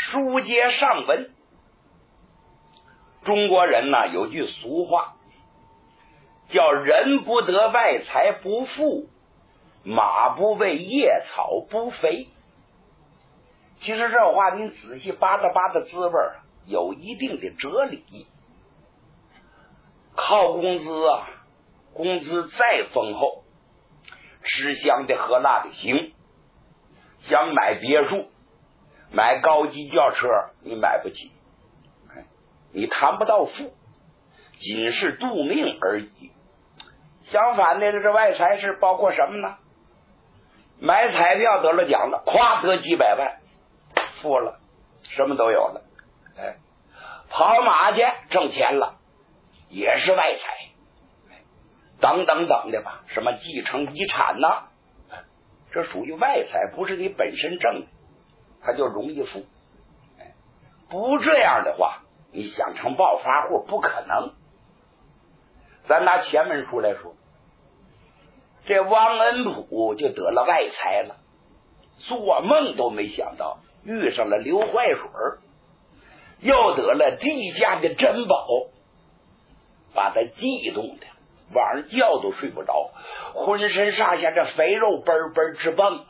书接上文，中国人呢有句俗话叫人不得外财不富，马不为夜草不肥。其实这话您仔细扒拉扒拉滋味有一定的哲理。靠工资啊，工资再丰厚，吃香的喝辣的行，想买别墅买高级轿车你买不起，你谈不到富，仅是度命而已。相反的，这外财是包括什么呢？买彩票得了奖了，夸得几百万，富了，什么都有了。跑马去挣钱了，也是外财，等等等的吧，什么继承遗产呢，这属于外财，不是你本身挣的，它就容易富。不这样的话，你想成暴发户不可能。咱拿前文书来说，这汪恩溥就得了外财了，做梦都没想到遇上了刘坏水，又得了地下的珍宝，把他激动的晚上觉都睡不着，浑身上下这肥肉嘣嘣直蹦。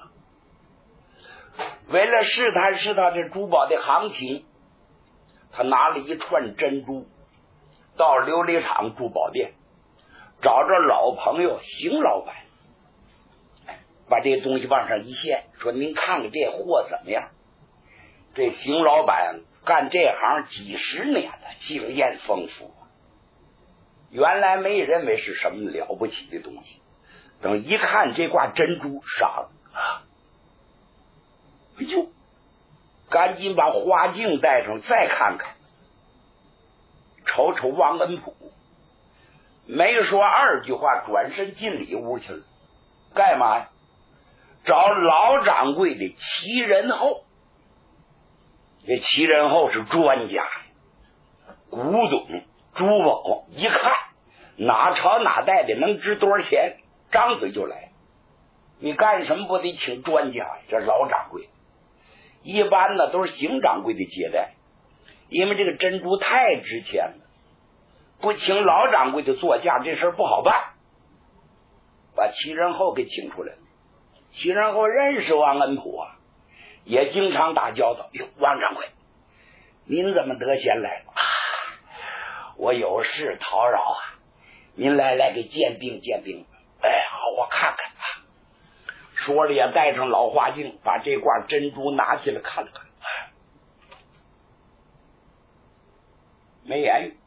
为了试探这珠宝的行情，他拿了一串珍珠到琉璃厂珠宝店，找着老朋友邢老板，把这东西往上一献，说您看看这货怎么样。这邢老板干这行几十年了，经验丰富，原来没认为是什么了不起的东西，等一看这挂珍珠傻了，哎呦，赶紧把花镜带上再看看，瞅瞅汪恩溥，没说二句话，转身进里屋去了。干嘛呀？找老掌柜的齐仁厚。这齐仁厚是专家，古董珠宝一看哪朝哪代的，能值多少钱，张嘴就来。你干什么不得请专家呀？这老掌柜一般呢都是邢掌柜的接待，因为这个珍珠太值钱了，不请老掌柜的座驾这事不好办，把齐仁厚给请出来了。齐仁厚认识汪恩溥啊，也经常打交道。哟，汪掌柜，您怎么得闲来了？我有事叨扰啊，您来给鉴定鉴定。好，我看看啊。说了也带上老花镜，把这罐珍珠拿起来看了看，没言语。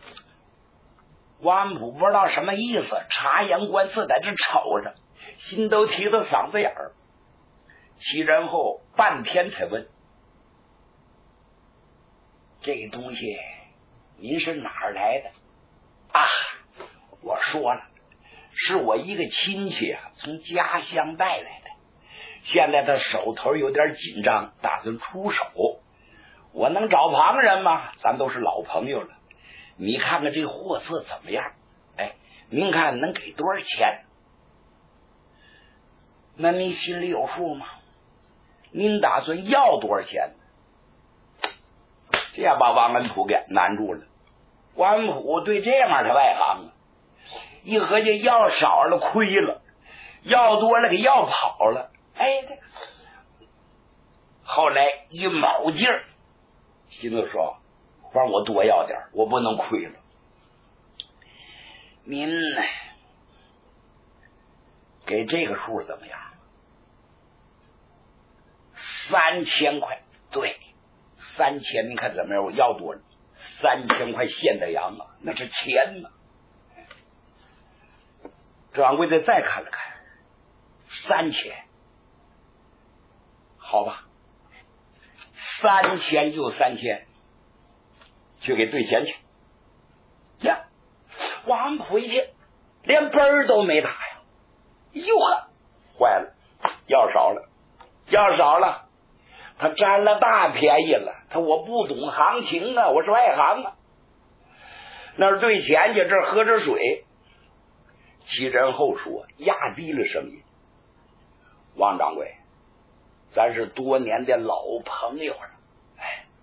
汪恩溥不知道什么意思，察言观色，在这瞅着，心都提到嗓子眼儿。齐仁厚半天才问：这东西您是哪儿来的啊？我说了，是我一个亲戚啊，从家乡带来的，现在他手头有点紧张，打算出手，我能找旁人吗？咱都是老朋友了，你看看这货色怎么样？您看能给多少钱？那您心里有数吗？您打算要多少钱？这样把汪恩溥给难住了。汪恩溥对这样的外行啊，一合计要少了亏了，要多了给要跑了。后来一卯劲儿，心里说让我多要点，我不能亏了。您给这个数怎么样？3000块。对，3000，你看怎么样？我要多了，3000块现的洋啊，那是钱呐。掌柜的再看了看，3000，好吧，3000就3000，去给兑钱去。呀，汪恩溥一去连本儿都没打呀，哟呵，坏了，要少了，他占了大便宜了。我不懂行情啊，我是外行啊。那儿兑钱去，这儿喝着水。齐仁厚说，压低了声音：汪掌柜，咱是多年的老朋友了，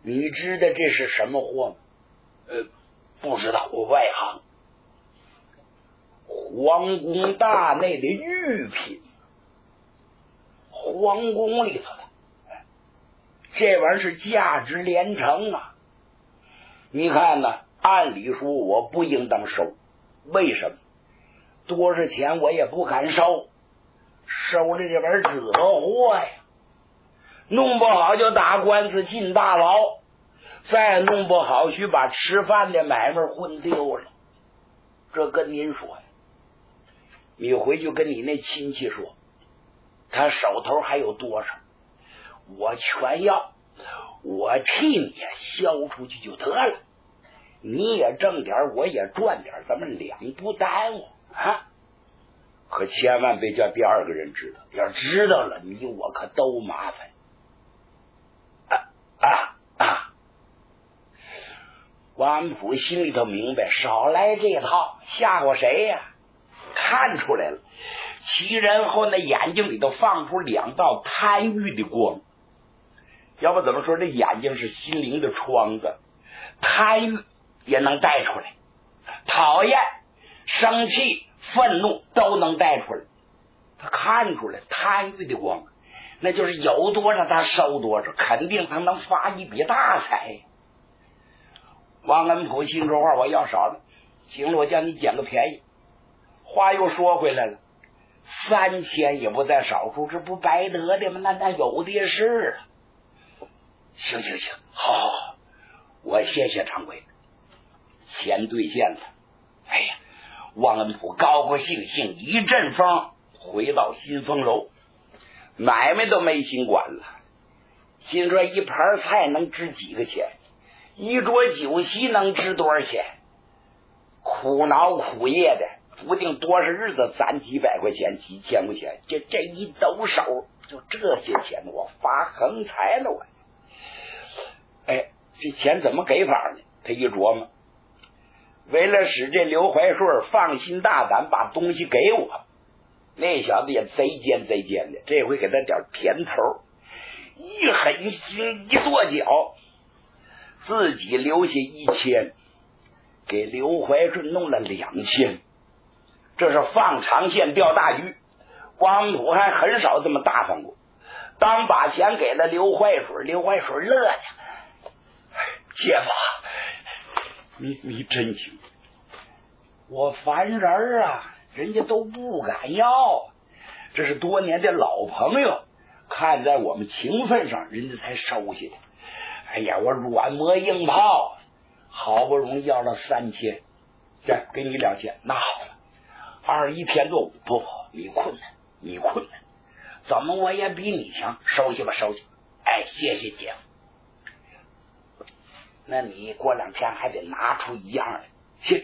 你知道这是什么货吗？ 不知道，我外行。 皇宫大内的御品，皇宫里头的，这玩意儿是价值连城啊！你看呢？按理说我不应当收，为什么？多少钱我也不敢收，收了这玩意儿惹祸呀！弄不好就打官司进大牢，再弄不好许把吃饭的买卖混丢了。这跟您说呀，你回去跟你那亲戚说，他手头还有多少，我全要，我替你销出去就得了，你也挣点，我也赚点，咱们两不耽误啊！可千万别叫第二个人知道，要知道了，你我可都麻烦。王安普心里头明白，少来这套，吓唬谁呀？看出来了，齐仁厚那眼睛里头放出两道贪欲的光，要不怎么说这眼睛是心灵的窗子，贪欲也能带出来，讨厌、生气、愤怒都能带出来。他看出来贪欲的光，那就是有多少他收多少，肯定他能发一笔大财。王恩普心说话，我要少了，行了，我叫你捡个便宜。话又说回来了，3000也不在少数，这不白得的吗？那有的是啊。行，好，我谢谢掌柜的，钱兑现了。哎呀，王恩普高高兴兴一阵风，回到新丰楼，买卖都没心管了，心说一盘菜能值几个钱，一桌酒席能值多少钱，苦恼苦夜的不定多少日子攒几百块钱几千块钱，这一抖手就这些钱，我发横财了我。哎，这钱怎么给法呢？他一琢磨，为了使这刘怀顺放心大胆把东西给我，那小子也贼奸的，这回给他点甜头，一狠心一跺脚，自己留下1000，给刘怀顺弄了2000，这是放长线钓大鱼。王土还很少这么大方过，当把钱给了刘怀顺，刘怀顺乐呀，姐夫，你真行，我凡人啊，人家都不敢要，这是多年的老朋友，看在我们情分上，人家才收下的。哎呀，我软磨硬泡，好不容易要了3000，这给你2000，那好了，21天做5，不，你困难，怎么我也比你强，收下吧。哎，谢谢姐夫。那你过2天还得拿出一样来。行。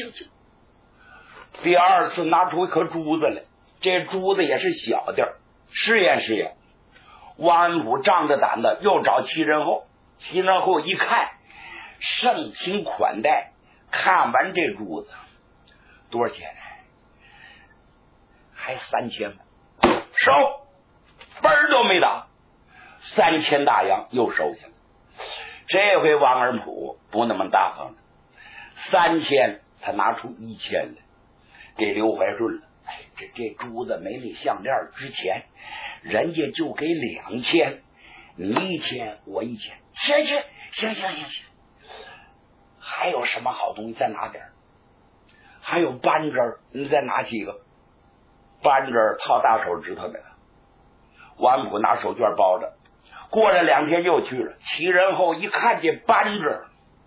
第二次拿出一颗珠子来，这珠子也是小点，试验。王安普仗着胆子又找齐仁厚，齐仁厚一看，盛情款待，看完这珠子多少钱？还3000，收，分儿都没打，3000大洋又收下了。这回王安普不那么大方了，3000他拿出1000来给刘怀顺了。哎，这珠子没那项链值钱，人家就给2000，你1000我1000，行。还有什么好东西再拿点？还有扳针，你再拿几个？扳针套大手指头的，王安普拿手绢包着。过了2天又去了，齐仁厚一看这扳针，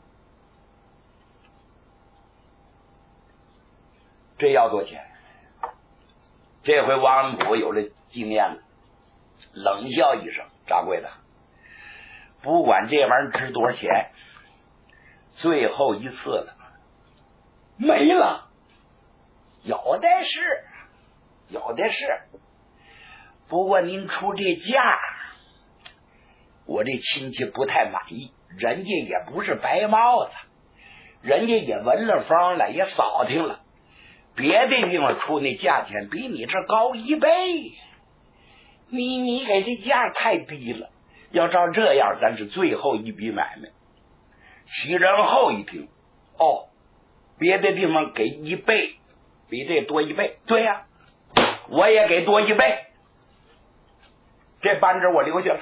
这要多少钱？这回王安普有了经验了，冷笑一声：“掌柜的，不管这玩意儿值多少钱，最后一次了，没了。有的是，不过您出这价，我这亲戚不太满意，人家也不是白帽子，人家也闻了风了，也扫听了，别的地方出那价钱比你这高1倍，你给这价太低了， 要照这样，咱是最后一笔买卖。齐仁厚一听，哦，别的地方给1倍，比这多1倍，对呀，我也给多1倍，这扳指我留下了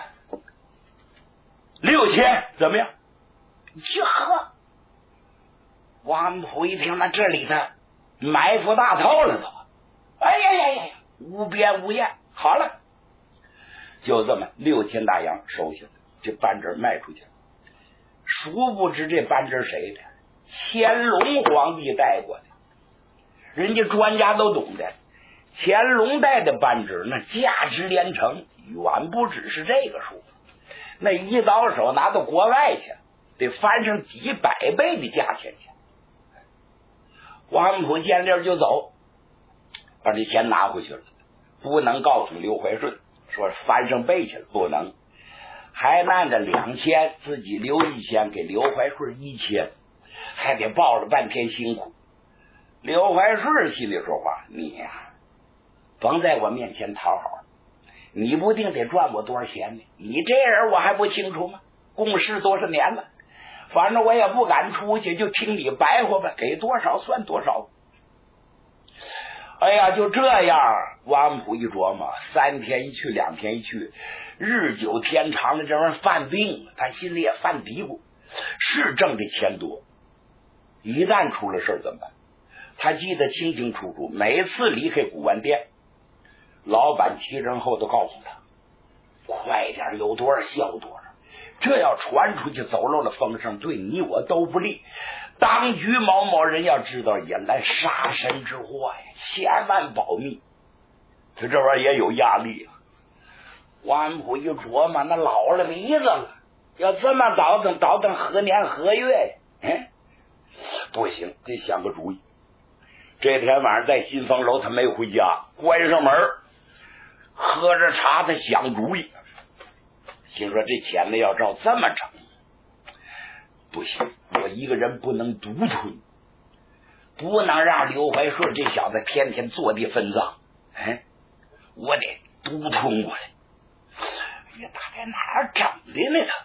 ，6000怎么样？ 这呵，王安普一听，那这里头埋伏大套了都。哎呀呀呀呀，无边无厌。好了， 就这么6000大洋收下了，这扳指卖出去了。殊不知这扳指谁的？乾隆皇帝带过的，人家专家都懂的。乾隆带的扳指那价值连城，远不只是这个数，那一到手拿到国外去，得翻上几百倍的价钱去。王安普见溜就走，把这钱拿回去了，不能告诉刘怀顺说翻上倍去了，不能，还按着2000，自己留1000，给刘怀顺1000，还得抱了半天辛苦。刘怀顺心里说话：你呀，甭在我面前讨好，你不定得赚我多少钱呢？你这人我还不清楚吗？共事多少年了，反正我也不敢出去，就听你白活吧，给多少算多少。哎呀，就这样，王安普一琢磨，3天一去，2天一去，日久天长的这玩意儿犯病，他心里也犯嘀咕，是挣的钱多，一旦出了事怎么办？他记得清清楚楚，每次离开古玩店，老板齐仁厚都告诉他，快点，有多少销多少，这要传出去，走漏了风声，对你我都不利。当局某某人要知道，引来杀身之祸呀，千万保密。他这玩意儿也有压力啊。王安普一琢磨，那老了鼻子了，要这么倒腾何年何月呀？不行，得想个主意。这天晚上在新丰楼，他没回家，关上门喝着茶，他想主意，心说这钱呢要照这么整不行，我一个人不能独吞，不能让刘怀顺这小子天天坐地分赃，我得独吞过来。哎呀，他在哪儿整的呢？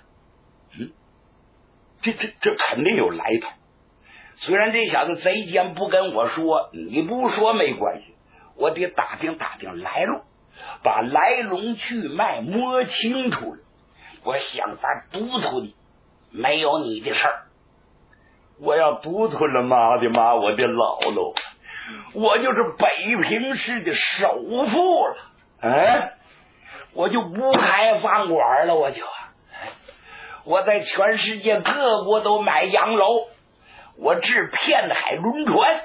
这肯定有来头。虽然这小子贼奸不跟我说，你不说没关系，我得打听打听来路，把来龙去脉摸清楚了，我想法独吞，没有你的事儿。我要独吞了，妈的妈，我的姥姥，我就是北平市的首富了，我就不开饭馆了，我在全世界各国都买洋楼，我制片海轮船，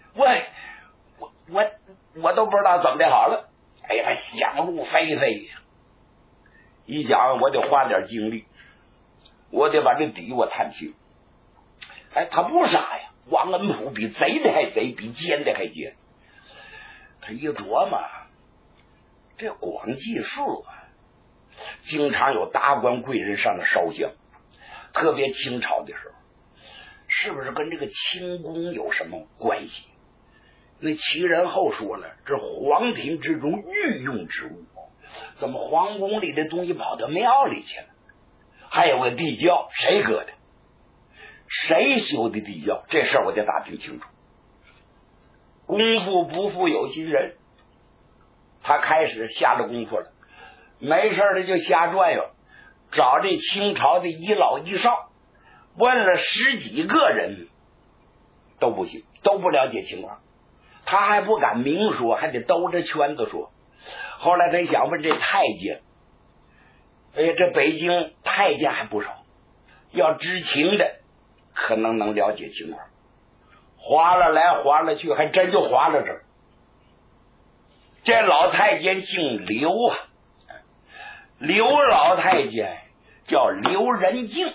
我都不知道怎么的好了。哎呀，想入非非呀！一想，我得花点精力，我得把这底我探清。他不傻呀，王恩普比贼的还贼，比奸的还奸。他一琢磨，这广济寺经常有达官贵人上的烧香，特别清朝的时候，是不是跟这个清宫有什么关系？那齐仁厚说了，这皇庭之中御用之物，怎么皇宫里的东西跑到庙里去了？还有个地窖，谁搁的？谁修的地窖？这事儿我得打听清楚。功夫不负有心人，他开始下着功夫了，没事的就瞎转悠，找这清朝的一老一少，问了10几个人都不行，都不了解情况，他还不敢明说，还得兜着圈子说。后来他想问这太监，这北京太监还不少，要知情的可能能了解情况。划了来划了去，还真就划了这儿。这老太监姓刘啊，刘老太监叫刘仁敬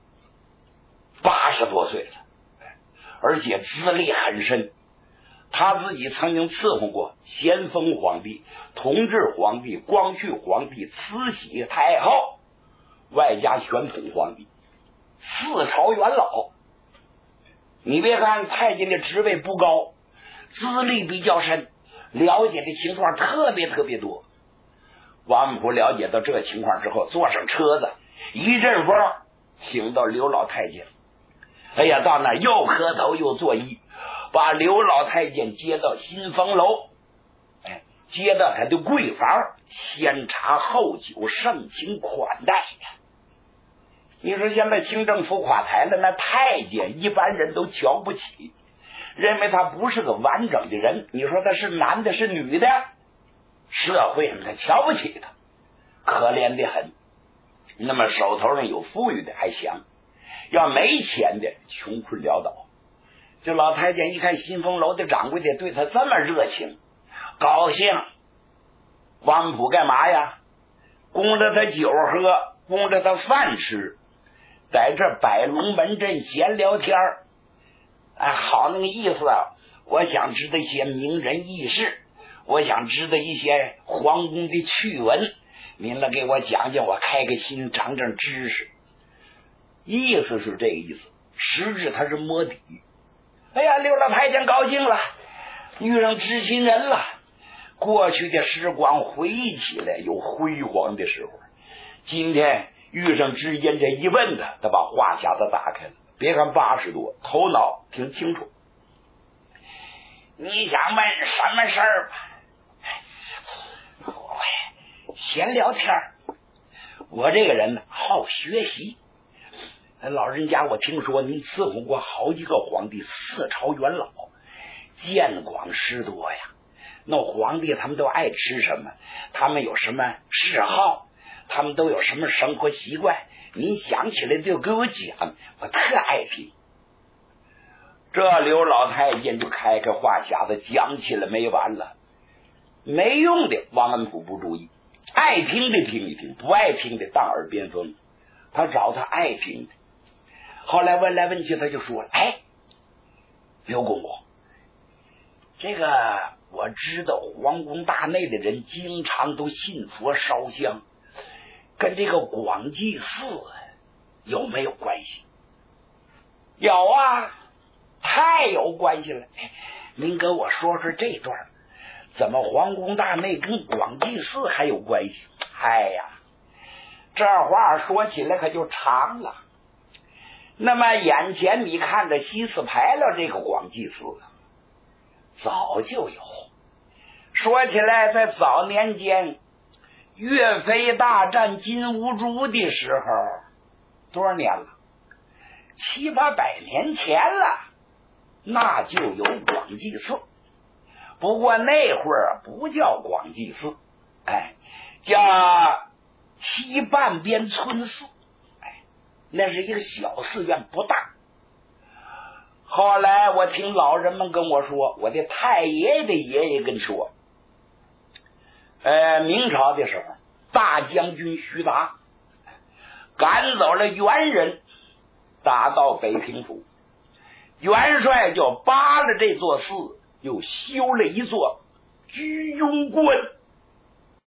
，80多岁了，而且资历很深。他自己曾经伺候过咸丰皇帝、同治皇帝、光绪皇帝、慈禧太后，外加宣统皇帝，4朝元老。你别看太监的职位不高，资历比较深，了解的情况特别多。王安普了解到这情况之后，坐上车子一阵风请到刘老太监。哎呀，到那又磕头又作揖，把刘老太监接到新风楼，接到他的贵房，先茶后酒，盛情款待呀。你说现在清政府垮台了，那太监一般人都瞧不起，认为他不是个完整的人。你说他是男的是女的，社会上他瞧不起他，可怜的很。那么手头上有富裕的还行，要没钱的穷困潦倒。这老太监一看新风楼的掌柜的对他这么热情，高兴。王普干嘛呀？供着他酒喝，供着他饭吃，在这摆龙门阵闲聊天好那个意思啊！我想知道一些名人轶事，我想知道一些皇宫的趣闻，您来给我讲讲，我开个心，长长知识。意思是这个意思，实质他是摸底。哎呀，刘老太监高兴了，遇上知心人了。过去的时光回忆起来有辉煌的时候，今天遇上知音这一问他把话匣子打开了。别看80多，头脑挺清楚。你想问什么事儿吧？闲聊天。我这个人呢，好学习。老人家，我听说您伺候过好几个皇帝，4朝元老，见广识多呀。那皇帝他们都爱吃什么？他们有什么嗜好？他们都有什么生活习惯？您想起来就给我讲，我特爱听。这刘老太监就开话匣子讲起来没完了。没用的王文普不注意，爱听的听一听，不爱听的当耳边风。他找他爱听的。后来问来问去，他就说了：“刘公公，这个我知道皇宫大内的人经常都信佛烧香，跟这个广济寺有没有关系？”“有啊，太有关系了。您跟我说说这段，怎么皇宫大内跟广济寺还有关系？”“哎呀，这话说起来可就长了。那么眼前你看着西四牌楼这个广济寺早就有。说起来，在早年间岳飞大战金兀术的时候，多少年了？700-800年前了，那就有广济寺。不过那会儿不叫广济寺，叫西半边村寺。那是一个小寺院，不大。后来我听老人们跟我说，我的太爷爷的爷爷跟说，明朝的时候，大将军徐达赶走了元人，打到北平府，元帅就扒了这座寺，又修了一座居庸关。